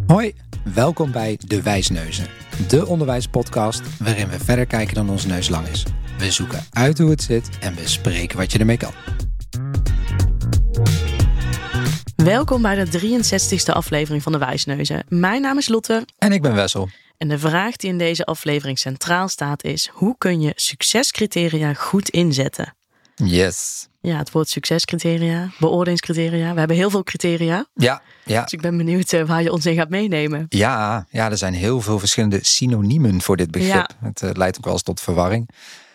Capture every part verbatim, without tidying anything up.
Hoi, welkom bij De Wijsneuzen, de onderwijspodcast waarin we verder kijken dan onze neus lang is. We zoeken uit hoe het zit en bespreken wat je ermee kan. Welkom bij de drieënzestigste aflevering van De Wijsneuzen. Mijn naam is Lotte. En ik ben Wessel. En de vraag die in deze aflevering centraal staat is: hoe kun je succescriteria goed inzetten? Yes. Ja, het woord succescriteria, beoordelingscriteria. We hebben heel veel criteria. Ja, ja. Dus ik ben benieuwd uh, waar je ons in gaat meenemen. Ja, ja, er zijn heel veel verschillende synoniemen voor dit begrip. Ja. Het uh, leidt ook wel eens tot verwarring.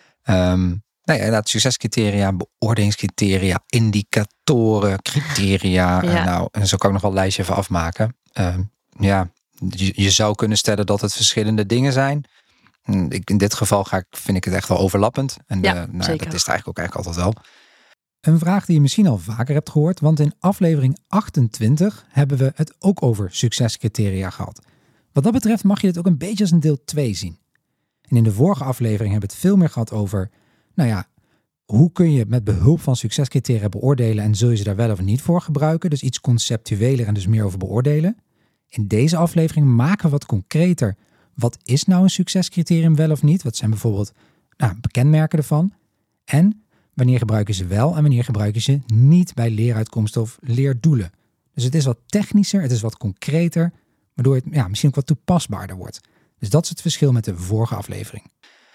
Um, nou ja, inderdaad, succescriteria, beoordelingscriteria, indicatoren, criteria. Ja. Uh, nou, en zo kan ik nog wel een lijstje even afmaken. Um, ja, je, je zou kunnen stellen dat het verschillende dingen zijn. Ik, in dit geval ga ik, vind ik het echt wel overlappend. En ja, uh, nou, zeker. Dat is het eigenlijk ook eigenlijk altijd wel. Een vraag die je misschien al vaker hebt gehoord, want in aflevering achtentwintig hebben we het ook over succescriteria gehad. Wat dat betreft mag je dit ook een beetje als een deel twee zien. En in de vorige aflevering hebben we het veel meer gehad over, nou ja, hoe kun je met behulp van succescriteria beoordelen en zul je ze daar wel of niet voor gebruiken? Dus iets conceptueler en dus meer over beoordelen. In deze aflevering maken we wat concreter. Wat is nou een succescriterium wel of niet? Wat zijn bijvoorbeeld nou, kenmerken ervan? En wanneer gebruik je ze wel en wanneer gebruik je ze niet bij leeruitkomsten of leerdoelen? Dus het is wat technischer, het is wat concreter, waardoor het ja, misschien ook wat toepasbaarder wordt. Dus dat is het verschil met de vorige aflevering.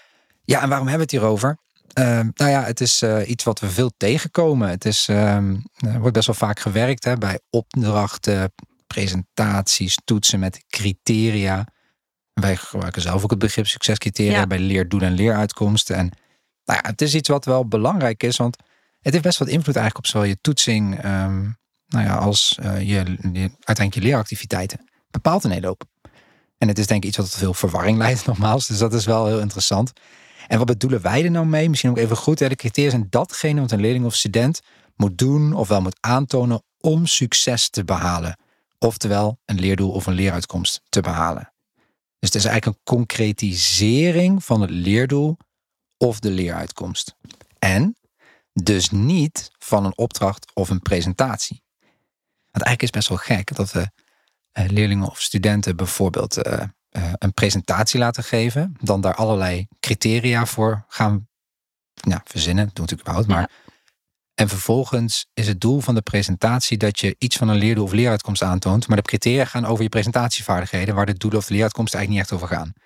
Ja, en waarom hebben we het hierover? Uh, nou ja, het is uh, iets wat we veel tegenkomen. Het is, uh, er wordt best wel vaak gewerkt hè, bij opdrachten, presentaties, toetsen met criteria. Wij gebruiken zelf ook het begrip succescriteria ja. bij leerdoelen en leeruitkomsten. En nou ja, het is iets wat wel belangrijk is, want het heeft best wat invloed eigenlijk op zowel je toetsing um, nou ja, als uh, je, je uiteindelijk je leeractiviteiten. Bepaalt een hele hoop. En het is denk ik iets wat tot veel verwarring leidt nogmaals, dus dat is wel heel interessant. En wat bedoelen wij er nou mee? Misschien ook even goed, hè? De criteria zijn datgene wat een leerling of student moet doen of wel moet aantonen om succes te behalen. Oftewel een leerdoel of een leeruitkomst te behalen. Dus het is eigenlijk een concretisering van het leerdoel of de leeruitkomst. En dus niet van een opdracht of een presentatie. Want eigenlijk is het best wel gek dat we uh, leerlingen of studenten bijvoorbeeld uh, uh, een presentatie laten geven. Dan daar allerlei criteria voor gaan nou, verzinnen. Dat doen we natuurlijk überhaupt. Maar. Ja. En vervolgens is het doel van de presentatie dat je iets van een leerdoel of leeruitkomst aantoont. Maar de criteria gaan over je presentatievaardigheden, waar de doelen of de leeruitkomst eigenlijk niet echt over gaan.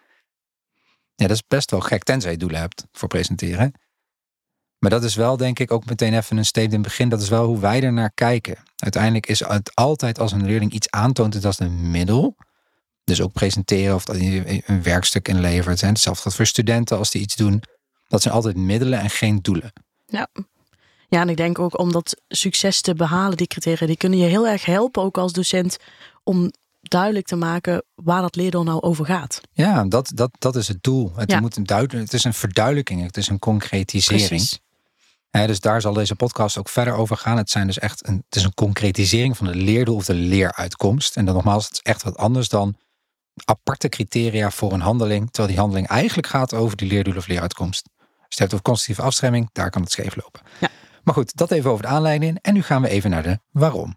Ja, dat is best wel gek, tenzij je doelen hebt voor presenteren. Maar dat is wel, denk ik, ook meteen even een statement in het begin. Dat is wel hoe wij er naar kijken. Uiteindelijk is het altijd als een leerling iets aantoont, het als een middel. Dus ook presenteren of dat je een werkstuk inlevert. Hetzelfde geldt voor studenten als die iets doen. Dat zijn altijd middelen en geen doelen. Ja. Ja, en ik denk ook om dat succes te behalen, die criteria, die kunnen je heel erg helpen, ook als docent, om duidelijk te maken waar dat leerdoel nou over gaat. Ja, dat, dat, dat is het doel. Het, ja. moet een duidelijk, het is een verduidelijking, het is een concretisering. Precies. Ja, dus daar zal deze podcast ook verder over gaan. Het, zijn dus echt een, het is een concretisering van het leerdoel of de leeruitkomst. En dan nogmaals, het is echt wat anders dan aparte criteria voor een handeling, terwijl die handeling eigenlijk gaat over die leerdoel of leeruitkomst. Als je het hebt over constructieve afstemming, daar kan het scheef lopen. Ja. Maar goed, dat even over de aanleiding. En nu gaan we even naar de waarom.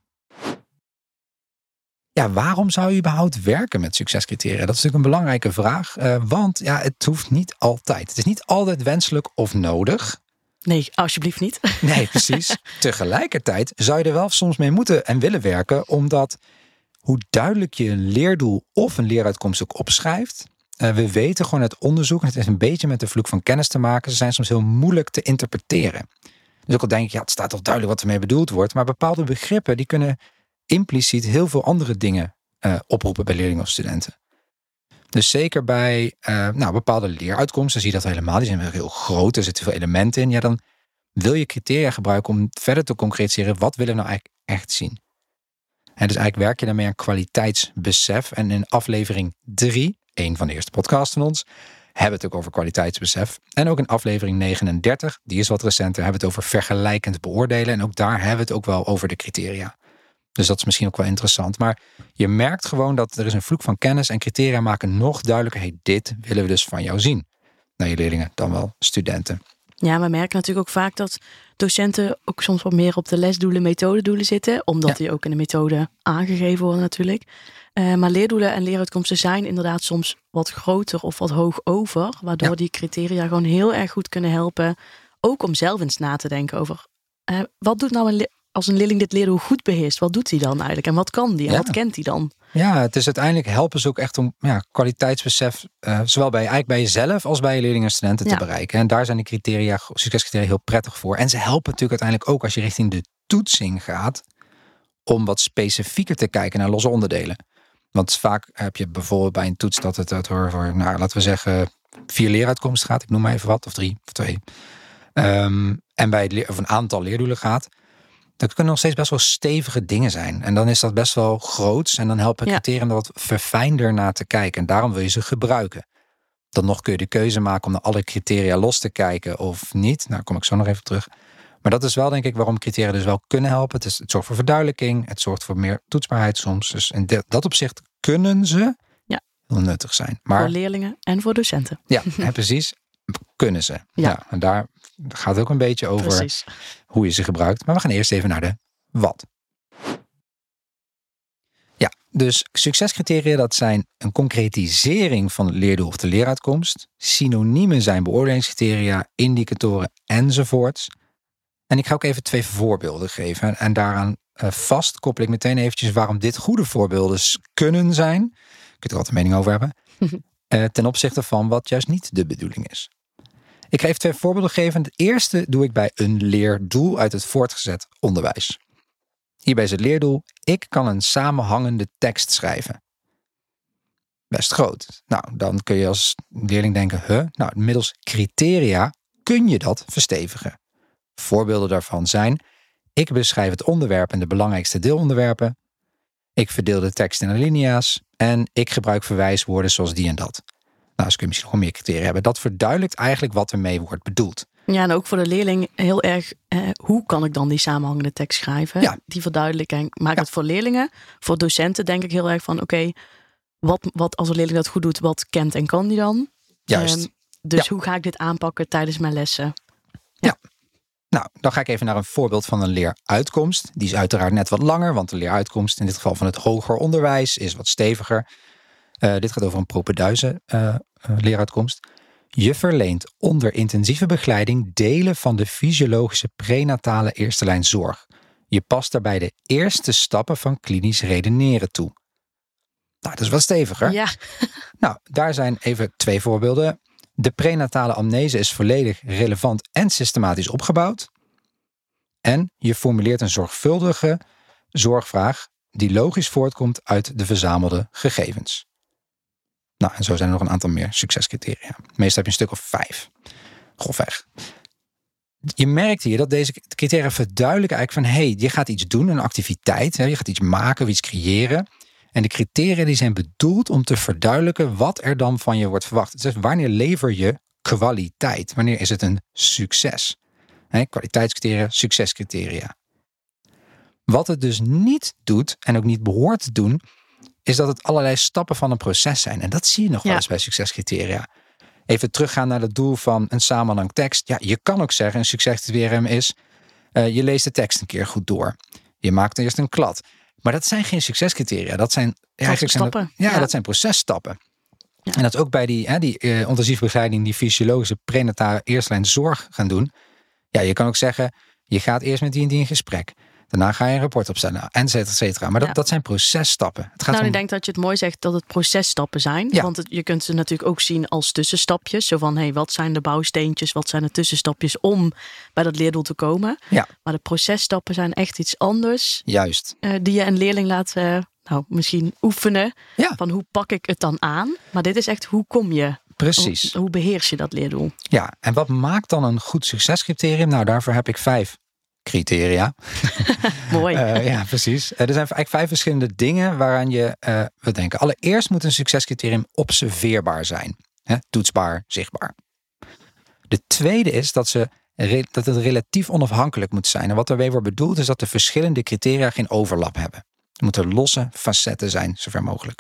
Ja, waarom zou je überhaupt werken met succescriteria? Dat is natuurlijk een belangrijke vraag. Uh, want ja, het hoeft niet altijd. Het is niet altijd wenselijk of nodig. Nee, alsjeblieft niet. Nee, precies. Tegelijkertijd zou je er wel soms mee moeten en willen werken. Omdat hoe duidelijk je een leerdoel of een leeruitkomst ook opschrijft. Uh, we weten gewoon uit onderzoek, en het heeft een beetje met de vloek van kennis te maken. Ze zijn soms heel moeilijk te interpreteren. Dus ook al denk ik, ja, het staat toch duidelijk wat ermee bedoeld wordt. Maar bepaalde begrippen, die kunnen impliciet heel veel andere dingen uh, oproepen bij leerlingen of studenten. Dus zeker bij uh, nou, bepaalde leeruitkomsten zie je dat helemaal. Die zijn wel heel groot, er zitten veel elementen in. Ja, dan wil je criteria gebruiken om verder te concretiseren. Wat willen we nou eigenlijk echt zien? En dus eigenlijk werk je daarmee aan kwaliteitsbesef. En in aflevering drie, een van de eerste podcasts van ons, hebben we het ook over kwaliteitsbesef. En ook in aflevering negenendertig, die is wat recenter, hebben we het over vergelijkend beoordelen. En ook daar hebben we het ook wel over de criteria. Dus dat is misschien ook wel interessant. Maar je merkt gewoon dat er is een vloek van kennis en criteria maken nog duidelijker. Hey, dit willen we dus van jou zien. Nou, je leerlingen, dan wel studenten. Ja, we merken natuurlijk ook vaak dat docenten ook soms wat meer op de lesdoelen, methodedoelen zitten. Omdat Ja. die ook in de methode aangegeven worden natuurlijk. Uh, maar leerdoelen en leeruitkomsten zijn inderdaad soms wat groter of wat hoog over. Waardoor Ja. die criteria gewoon heel erg goed kunnen helpen. Ook om zelf eens na te denken over... Uh, wat doet nou een le- als een leerling dit leerdoel goed beheerst? Wat doet hij dan eigenlijk? En wat kan die? En Ja. wat kent hij dan? Ja, het is uiteindelijk helpen ze ook echt om ja, kwaliteitsbesef, uh, zowel bij, eigenlijk bij jezelf als bij je leerlingen en studenten Ja. te bereiken. En daar zijn de criteria, succescriteria heel prettig voor. En ze helpen natuurlijk uiteindelijk ook als je richting de toetsing gaat, om wat specifieker te kijken naar losse onderdelen. Want vaak heb je bijvoorbeeld bij een toets dat het over, nou, laten we zeggen, vier leeruitkomsten gaat. Ik noem maar even wat, of drie, of twee. Um, en bij het leer, of een aantal leerdoelen gaat. Dat kunnen nog steeds best wel stevige dingen zijn. En dan is dat best wel groots. En dan helpen Ja. criteria er wat verfijnder naar te kijken. En daarom wil je ze gebruiken. Dan nog kun je de keuze maken om naar alle criteria los te kijken of niet. Nou, daar kom ik zo nog even terug. Maar dat is wel denk ik waarom criteria dus wel kunnen helpen. Het, is, het zorgt voor verduidelijking. Het zorgt voor meer toetsbaarheid soms. Dus in de, dat opzicht kunnen ze ja. heel nuttig zijn. Maar, voor leerlingen en voor docenten. Ja, en precies. Kunnen ze. Ja. ja, en daar gaat het ook een beetje over Precies. hoe je ze gebruikt. Maar we gaan eerst even naar de wat. Ja, dus succescriteria, dat zijn een concretisering van het leerdoel of de leeruitkomst. Synoniemen zijn beoordelingscriteria, indicatoren enzovoorts. En ik ga ook even twee voorbeelden geven. En daaraan uh, vast koppel ik meteen eventjes waarom dit goede voorbeelden kunnen zijn. Kun je er altijd een mening over hebben. uh, ten opzichte van wat juist niet de bedoeling is. Ik ga even twee voorbeelden geven. Het eerste doe ik bij een leerdoel uit het voortgezet onderwijs. Hierbij is het leerdoel: ik kan een samenhangende tekst schrijven. Best groot. Nou, dan kun je als leerling denken, huh? Nou, middels criteria kun je dat verstevigen. Voorbeelden daarvan zijn: ik beschrijf het onderwerp en de belangrijkste deelonderwerpen. Ik verdeel de tekst in alinea's. En ik gebruik verwijswoorden zoals die en dat. Nou, dus kun je misschien nog meer criteria hebben. Dat verduidelijkt eigenlijk wat ermee wordt bedoeld. Ja, en ook voor de leerling heel erg, eh, hoe kan ik dan die samenhangende tekst schrijven? Ja. Die verduidelijking maakt Ja. het voor leerlingen. Voor docenten denk ik heel erg van, oké, okay, wat, wat als een leerling dat goed doet, wat kent en kan die dan? Juist. Um, dus ja. hoe ga ik dit aanpakken tijdens mijn lessen? Ja. ja. Nou, dan ga ik even naar een voorbeeld van een leeruitkomst. Die is uiteraard net wat langer, want de leeruitkomst in dit geval van het hoger onderwijs is wat steviger. Uh, dit gaat over een propeduize uh, uh, leeruitkomst. Je verleent onder intensieve begeleiding delen van de fysiologische prenatale eerste lijn zorg. Je past daarbij de eerste stappen van klinisch redeneren toe. Nou, dat is wat steviger. Ja. Nou, daar zijn even twee voorbeelden. De prenatale amnese is volledig relevant en systematisch opgebouwd. En je formuleert een zorgvuldige zorgvraag die logisch voortkomt uit de verzamelde gegevens. Nou, en zo zijn er nog een aantal meer succescriteria. Meestal heb je een stuk of vijf. Grofweg. Je merkt hier dat deze criteria verduidelijken eigenlijk van, hé, hey, je gaat iets doen, een activiteit. Hè, je gaat iets maken of iets creëren. En de criteria die zijn bedoeld om te verduidelijken wat er dan van je wordt verwacht. Dus wanneer lever je kwaliteit? Wanneer is het een succes? Hè, kwaliteitscriteria, succescriteria. Wat het dus niet doet en ook niet behoort te doen, is dat het allerlei stappen van een proces zijn. En dat zie je nog wel Ja. eens bij succescriteria. Even teruggaan naar het doel van een samenhang tekst. Ja, je kan ook zeggen, een succescriterium is, uh, je leest de tekst een keer goed door. Je maakt eerst een klad. Maar dat zijn geen succescriteria. Dat zijn eigenlijk zijn stappen. Dat, ja, Ja. dat zijn processtappen. Ja. En dat is ook bij die, hè, die uh, intensieve begeleiding, die fysiologische prenatale eerste lijn zorg gaan doen. Ja, je kan ook zeggen, je gaat eerst met die en die in gesprek. Daarna ga je een rapport opstellen, et cetera, et cetera. Maar dat, Ja. dat zijn processtappen. Het gaat Nou, om... ik denk dat je het mooi zegt dat het processtappen zijn. Ja. Want het, je kunt ze natuurlijk ook zien als tussenstapjes. Zo van, hé, hey, wat zijn de bouwsteentjes? Wat zijn de tussenstapjes om bij dat leerdoel te komen? Ja. Maar de processtappen zijn echt iets anders. Juist. Uh, die je een leerling laat, uh, nou, misschien oefenen. Ja. Van hoe pak ik het dan aan? Maar dit is echt, hoe kom je? Precies. Hoe, hoe beheers je dat leerdoel? Ja, en wat maakt dan een goed succescriterium? Nou, daarvoor heb ik vijf criteria. Mooi. Uh, ja, precies. Uh, er zijn eigenlijk vijf verschillende dingen waaraan je uh, wilt denken. Allereerst moet een succescriterium observeerbaar zijn. Hè? Toetsbaar, zichtbaar. De tweede is dat, ze, dat het relatief onafhankelijk moet zijn. En wat daarbij wordt bedoeld is dat de verschillende criteria geen overlap hebben. Er moeten losse facetten zijn, zover mogelijk.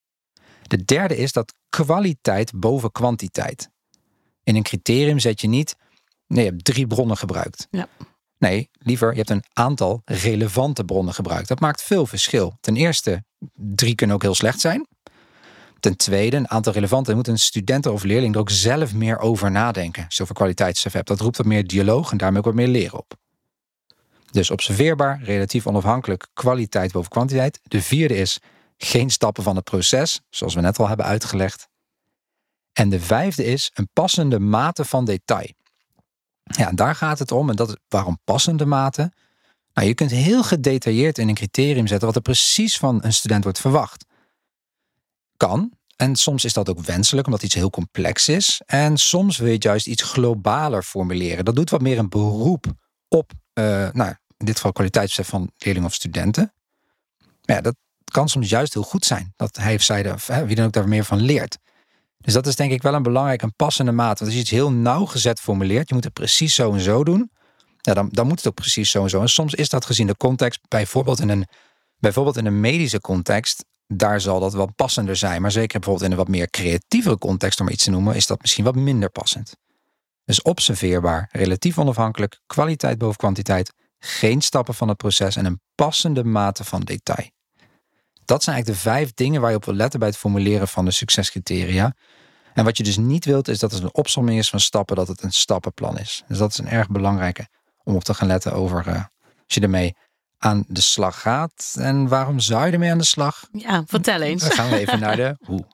De derde is dat kwaliteit boven kwantiteit. In een criterium zet je niet, nee, je hebt drie bronnen gebruikt. Ja. Nee, liever je hebt een aantal relevante bronnen gebruikt. Dat maakt veel verschil. Ten eerste, drie kunnen ook heel slecht zijn. Ten tweede, een aantal relevante. Dan moet een student of leerling er ook zelf meer over nadenken. Als je over kwaliteitsstaf hebt. Dat roept wat meer dialoog en daarmee ook wat meer leren op. Dus observeerbaar, relatief onafhankelijk, kwaliteit boven kwantiteit. De vierde is geen stappen van het proces, zoals we net al hebben uitgelegd. En de vijfde is een passende mate van detail. Ja, daar gaat het om. En dat is waarom passende mate? Nou, je kunt heel gedetailleerd in een criterium zetten wat er precies van een student wordt verwacht. Kan. En soms is dat ook wenselijk, omdat iets heel complex is. En soms wil je het juist iets globaler formuleren. Dat doet wat meer een beroep op, uh, nou, in dit geval kwaliteitsbesef van leerlingen of studenten. Maar ja, dat kan soms juist heel goed zijn. Dat hij of zij, of hè, wie dan ook daar meer van leert. Dus dat is denk ik wel een belangrijk en passende maat. Want als je iets heel nauwgezet formuleert, je moet het precies zo en zo doen. Ja, dan, dan moet het ook precies zo en zo. En soms is dat gezien de context, bijvoorbeeld in een, bijvoorbeeld in een medische context, daar zal dat wel passender zijn. Maar zeker bijvoorbeeld in een wat meer creatievere context, om iets te noemen, is dat misschien wat minder passend. Dus observeerbaar, relatief onafhankelijk, kwaliteit boven kwantiteit, geen stappen van het proces en een passende mate van detail. Dat zijn eigenlijk de vijf dingen waar je op wil letten bij het formuleren van de succescriteria. En wat je dus niet wilt, is dat het een opsomming is van stappen, dat het een stappenplan is. Dus dat is een erg belangrijke om op te gaan letten over uh, als je ermee aan de slag gaat. En waarom zou je ermee aan de slag? Ja, vertel eens. Dan gaan we even naar de hoe.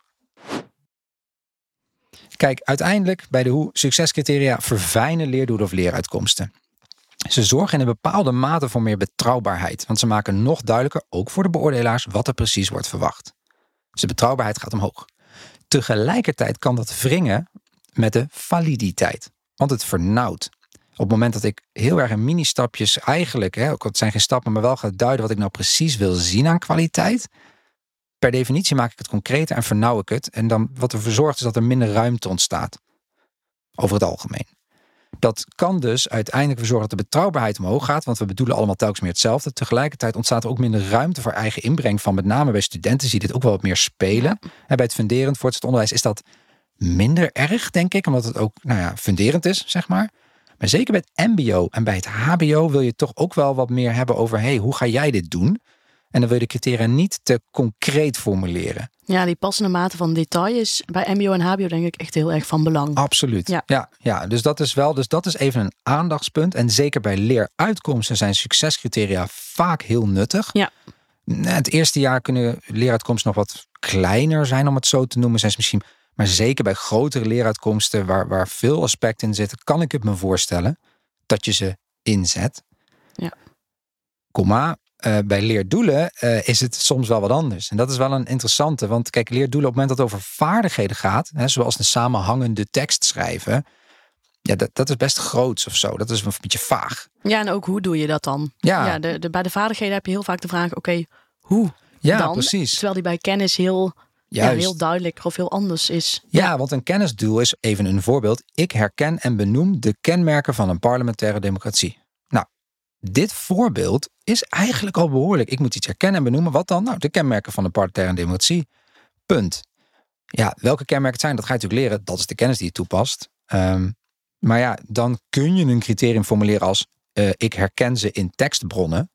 Kijk, uiteindelijk bij de hoe succescriteria verfijnen leerdoelen of leeruitkomsten. Ze zorgen in een bepaalde mate voor meer betrouwbaarheid. Want ze maken nog duidelijker, ook voor de beoordelaars, wat er precies wordt verwacht. Dus de betrouwbaarheid gaat omhoog. Tegelijkertijd kan dat wringen met de validiteit. Want het vernauwt. Op het moment dat ik heel erg in mini-stapjes eigenlijk, hè, ook het zijn geen stappen, maar wel ga duiden wat ik nou precies wil zien aan kwaliteit. Per definitie maak ik het concreter en vernauw ik het. En dan wat ervoor zorgt is dat er minder ruimte ontstaat. Over het algemeen. Dat kan dus uiteindelijk ervoor zorgen dat de betrouwbaarheid omhoog gaat. Want we bedoelen allemaal telkens meer hetzelfde. Tegelijkertijd ontstaat er ook minder ruimte voor eigen inbreng. Van met name bij studenten zie je dit ook wel wat meer spelen. En bij het funderend voortgezet onderwijs is dat minder erg, denk ik. Omdat het ook nou ja, funderend is, zeg maar. Maar zeker bij het mbo en bij het hbo wil je toch ook wel wat meer hebben over, hey, hoe ga jij dit doen? En dan wil je de criteria niet te concreet formuleren. Ja, die passende mate van detail is bij mbo en hbo denk ik echt heel erg van belang. Absoluut. Ja, ja, ja dus dat is wel, dus dat is even een aandachtspunt. En zeker bij leeruitkomsten zijn succescriteria vaak heel nuttig. Ja. Het eerste jaar kunnen leeruitkomsten nog wat kleiner zijn, om het zo te noemen. Zijn ze misschien, maar zeker bij grotere leeruitkomsten waar, waar veel aspecten in zitten, kan ik het me voorstellen dat je ze inzet. Ja. Komma. Uh, bij leerdoelen uh, is het soms wel wat anders. En dat is wel een interessante. Want kijk, leerdoelen op het moment dat het over vaardigheden gaat, hè, zoals een samenhangende tekst schrijven, ja, dat, dat is best groots of zo. Dat is een beetje vaag. Ja, en ook hoe doe je dat dan? Ja, ja de, de, bij de vaardigheden heb je heel vaak de vraag, oké, okay, hoe ja, dan? Precies. Terwijl die bij kennis heel, ja, heel duidelijk of heel anders is. Ja, ja, want een kennisdoel is, even een voorbeeld, ik herken en benoem de kenmerken van een parlementaire democratie. Nou, dit voorbeeld is eigenlijk al behoorlijk. Ik moet iets herkennen en benoemen. Wat dan? Nou, de kenmerken van de parlementaire democratie. Punt. Ja, welke kenmerken het zijn, dat ga je natuurlijk leren. Dat is de kennis die je toepast. Um, maar ja, dan kun je een criterium formuleren als uh, ik herken ze in tekstbronnen.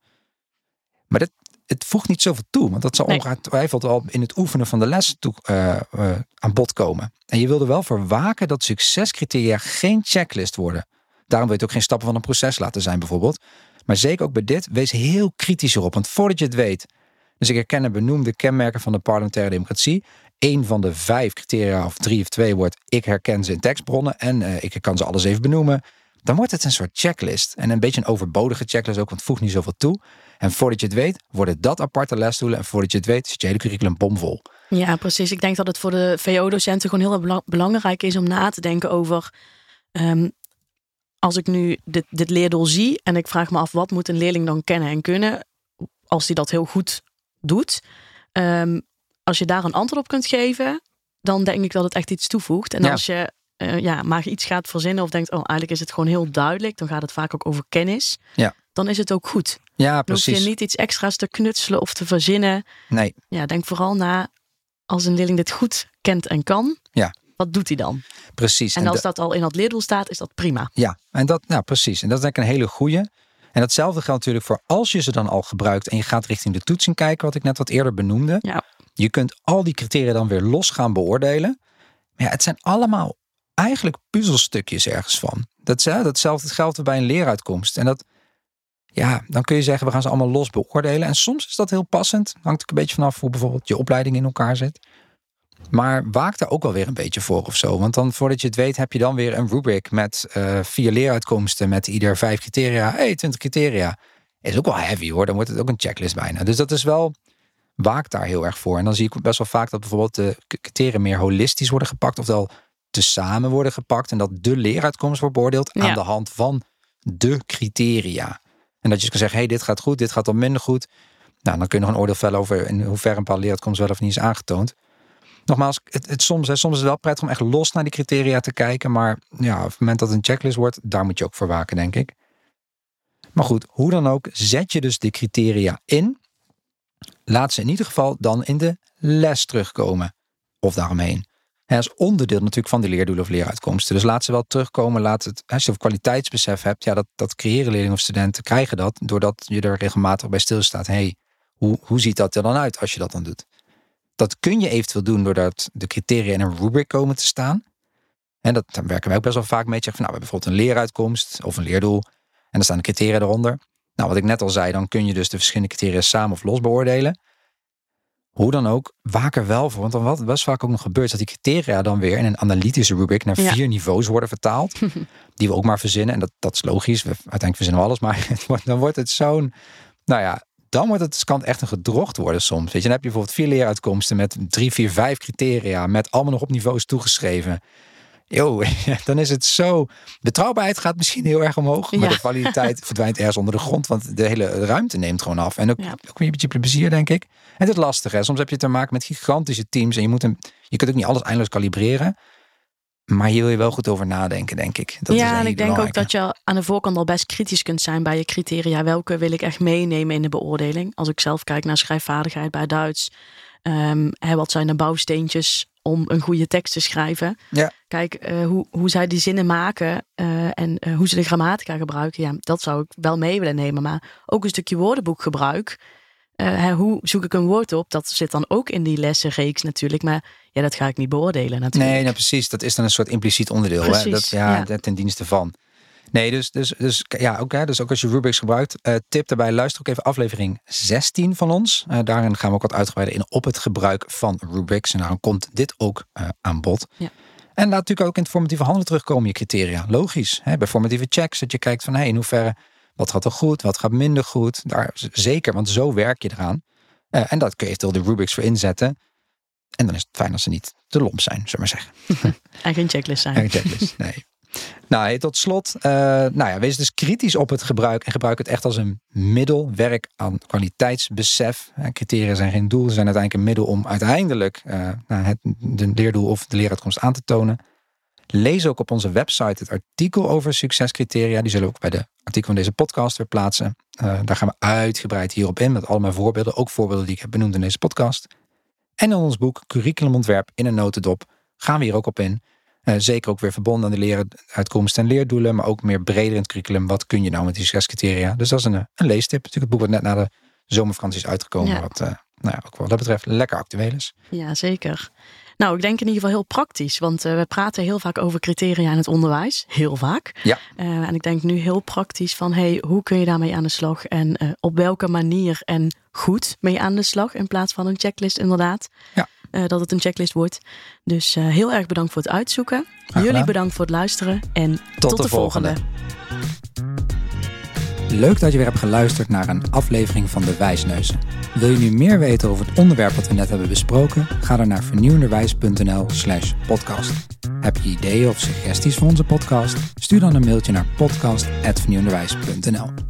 Maar dat, het voegt niet zoveel toe. Want dat zal nee. ongetwijfeld al in het oefenen van de les toe, uh, uh, aan bod komen. En je wil er wel voor waken dat succescriteria geen checklist worden. Daarom wil je het ook geen stappen van een proces laten zijn bijvoorbeeld. Maar zeker ook bij dit, wees heel kritisch erop. Want voordat je het weet, dus ik herken en benoem de kenmerken van de parlementaire democratie. Eén van de vijf criteria, of drie of twee, wordt ik herken ze in tekstbronnen en uh, ik kan ze alles even benoemen. Dan wordt het een soort checklist. En een beetje een overbodige checklist ook, want het voegt niet zoveel toe. En voordat je het weet, worden dat aparte lesdoelen. En voordat je het weet, zit je hele curriculum bomvol. Ja, precies. Ik denk dat het voor de V O-docenten gewoon heel erg belangrijk is om na te denken over, Um, als ik nu dit, dit leerdoel zie en ik vraag me af, wat moet een leerling dan kennen en kunnen, als die dat heel goed doet. Um, als je daar een antwoord op kunt geven, dan denk ik dat het echt iets toevoegt. En ja. als je uh, ja, maar iets gaat verzinnen of denkt, oh, eigenlijk is het gewoon heel duidelijk, dan gaat het vaak ook over kennis. Ja. Dan is het ook goed. Ja, precies. Dan hoef je niet iets extra's te knutselen of te verzinnen. Nee. Ja, denk vooral na, als een leerling dit goed kent en kan. Ja. Wat doet hij dan? Precies. En, en als de... dat al in dat leerdoel staat, is dat prima. Ja, en dat, nou precies. En dat is denk ik een hele goeie. En datzelfde geldt natuurlijk voor als je ze dan al gebruikt en je gaat richting de toetsing kijken, wat ik net wat eerder benoemde. Ja. Je kunt al die criteria dan weer los gaan beoordelen. Maar ja, het zijn allemaal eigenlijk puzzelstukjes ergens van. Dat, ja, datzelfde geldt bij een leeruitkomst. En dat, ja, dan kun je zeggen, we gaan ze allemaal los beoordelen. En soms is dat heel passend. Hangt ook een beetje vanaf hoe bijvoorbeeld je opleiding in elkaar zit. Maar waak daar ook wel weer een beetje voor of zo. Want dan voordat je het weet heb je dan weer een rubric met uh, vier leeruitkomsten met ieder vijf criteria. Hé, hey, twintig criteria. Is ook wel heavy hoor. Dan wordt het ook een checklist bijna. Dus dat is wel, waak daar heel erg voor. En dan zie ik best wel vaak dat bijvoorbeeld de criteria meer holistisch worden gepakt. Oftewel tezamen worden gepakt. En dat de leeruitkomst wordt beoordeeld ja. aan de hand van de criteria. En dat je kan zeggen, hé, hey, dit gaat goed, dit gaat dan minder goed. Nou, dan kun je nog een oordeel vellen over in hoeverre een bepaalde leeruitkomst wel of niet is aangetoond. Nogmaals, het, het soms, hè, soms is het wel prettig om echt los naar die criteria te kijken. Maar ja, op het moment dat het een checklist wordt, daar moet je ook voor waken, denk ik. Maar goed, hoe dan ook, zet je dus de criteria in. Laat ze in ieder geval dan in de les terugkomen. Of daaromheen. Hè, als onderdeel natuurlijk van die leerdoelen of leeruitkomsten. Dus laat ze wel terugkomen. Laat het, als je kwaliteitsbesef hebt, ja, dat, dat creëren leerlingen of studenten krijgen dat. Doordat je er regelmatig bij stilstaat. Hé, hey, hoe, hoe ziet dat er dan uit als je dat dan doet? Dat kun je eventueel doen doordat de criteria in een rubric komen te staan. En dat, daar werken wij ook best wel vaak mee. Zeggen van, nou, we hebben bijvoorbeeld een leeruitkomst of een leerdoel. En dan staan de criteria eronder. Nou, wat ik net al zei, dan kun je dus de verschillende criteria samen of los beoordelen. Hoe dan ook, waak er wel voor. Want dan wat best vaak ook nog gebeurt, dat die criteria dan weer in een analytische rubric naar vier ja. niveaus worden vertaald. Die we ook maar verzinnen. En dat, dat is logisch. We, uiteindelijk verzinnen we alles. Maar het wordt, dan wordt het zo'n, nou ja, dan wordt het kan echt een gedrocht worden soms. Weet je, dan heb je bijvoorbeeld vier leeruitkomsten met drie, vier, vijf criteria. Met allemaal nog op niveaus toegeschreven. Yo, dan is het zo. Betrouwbaarheid gaat misschien heel erg omhoog. Maar ja. de validiteit verdwijnt ergens onder de grond. Want de hele ruimte neemt gewoon af. En ook, ja. ook een beetje plezier, denk ik. En het is lastig, hè. Soms heb je te maken met gigantische teams. En je, moet een, je kunt ook niet alles eindeloos kalibreren. Maar hier wil je wel goed over nadenken, denk ik. Dat ja, is en ik denk ook dat je aan de voorkant al best kritisch kunt zijn bij je criteria. Welke wil ik echt meenemen in de beoordeling? Als ik zelf kijk naar schrijfvaardigheid bij Duits. Um, hè, wat zijn de bouwsteentjes om een goede tekst te schrijven? Ja. Kijk, uh, hoe, hoe zij die zinnen maken uh, en uh, hoe ze de grammatica gebruiken. Ja, dat zou ik wel mee willen nemen. Maar ook een stukje woordenboekgebruik. Uh, hè, hoe zoek ik een woord op? Dat zit dan ook in die lessenreeks natuurlijk. Maar ja, dat ga ik niet beoordelen natuurlijk. Nee, nou precies. Dat is dan een soort impliciet onderdeel. Precies, hè? Dat, ja, ja. ten dienste van. Nee, dus, dus, dus, ja, ook, hè, dus ook als je rubrics gebruikt. Uh, tip daarbij, luister ook even aflevering zestien van ons. Uh, daarin gaan we ook wat uitgebreider in op het gebruik van rubrics. En daarom komt dit ook uh, aan bod. Ja. En laat natuurlijk ook in het formatieve handelen terugkomen, je criteria. Logisch, hè, bij formatieve checks. Dat je kijkt van, hey, in hoeverre, wat gaat er goed, wat gaat minder goed. Daar, zeker, want zo werk je eraan. Uh, en dat kun je eventueel de rubrics voor inzetten. En dan is het fijn als ze niet te lomp zijn, zullen we maar zeggen. En geen checklist zijn. En geen checklist, nee. Nou, tot slot, uh, nou ja, wees dus kritisch op het gebruik en gebruik het echt als een middel. Werk aan kwaliteitsbesef. Criteria zijn geen doel, ze zijn uiteindelijk een middel om uiteindelijk uh, nou, het de leerdoel of de leeruitkomst aan te tonen. Lees ook op onze website het artikel over succescriteria. Die zullen we ook bij de artikel van deze podcast weer plaatsen. Uh, daar gaan we uitgebreid hierop in met allemaal voorbeelden. Ook voorbeelden die ik heb benoemd in deze podcast. En in ons boek Curriculumontwerp in een notendop gaan we hier ook op in. Uh, zeker ook weer verbonden aan de leeruitkomsten en leerdoelen. Maar ook meer breder in het curriculum. Wat kun je nou met die succescriteria? Dus dat is een, een leestip. Natuurlijk het boek wat net na de zomervakantie is uitgekomen. Ja. Wat uh, nou ja, ook wat dat betreft lekker actueel is. Ja, zeker. Nou, ik denk in ieder geval heel praktisch. Want uh, we praten heel vaak over criteria in het onderwijs. Heel vaak. Ja. Uh, en ik denk nu heel praktisch van, hey, hoe kun je daarmee aan de slag? En uh, op welke manier en goed mee aan de slag? In plaats van een checklist inderdaad. Ja. Uh, dat het een checklist wordt. Dus uh, heel erg bedankt voor het uitzoeken. Jullie bedankt voor het luisteren. En tot, tot de, de volgende. volgende. Leuk dat je weer hebt geluisterd naar een aflevering van De Wijsneuzen. Wil je nu meer weten over het onderwerp wat we net hebben besproken? Ga dan naar vernieuwenderwijs.nl slash podcast. Heb je ideeën of suggesties voor onze podcast? Stuur dan een mailtje naar podcast at vernieuwenderwijs punt n l.